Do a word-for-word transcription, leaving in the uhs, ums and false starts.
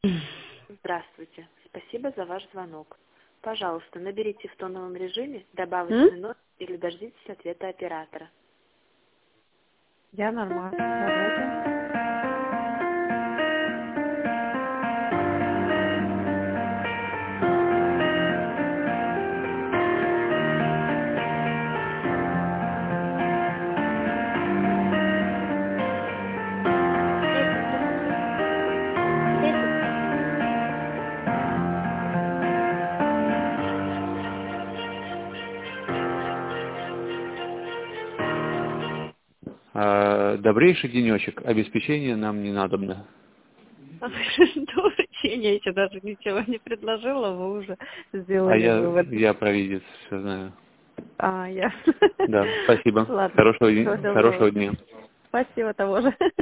Здравствуйте. Спасибо за ваш звонок. Пожалуйста, наберите в тоновом режиме М? добавочный номер или дождитесь ответа оператора. Я нормально. Давайте. десять секунд. десять. А, добрейший денечек. Обеспечение нам не надобно. До вручения еще даже ничего не предложила, вы уже А сделали я, вывод. я провидец, все знаю. А, я. Да, спасибо. Ладно. Хорошего, Всего дня- хорошего доброго. дня. Спасибо того же.